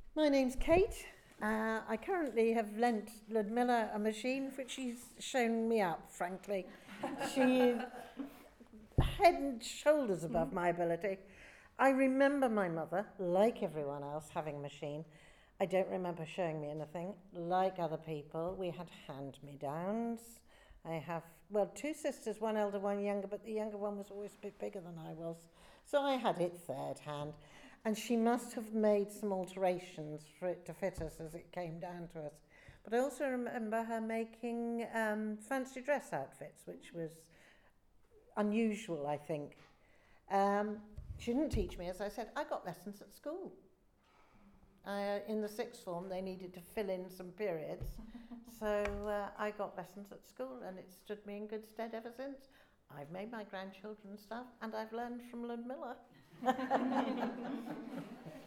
My name's Kate. I currently have lent Ludmilla a machine which she's shown me up, frankly. She is head and shoulders above my ability. I remember my mother, like everyone else, having a machine. I don't remember showing me anything. Like other people, we had hand-me-downs. I have, two sisters, one elder, one younger, but the younger one was always a bit bigger than I was. So I had it third hand. And she must have made some alterations for it to fit us as it came down to us. But I also remember her making fancy dress outfits, which was unusual, I think. She didn't teach me, as I said. I got lessons at school. In the sixth form, they needed to fill in some periods. So I got lessons at school, and it stood me in good stead ever since. I've made my grandchildren stuff, and I've learned from Ludmilla.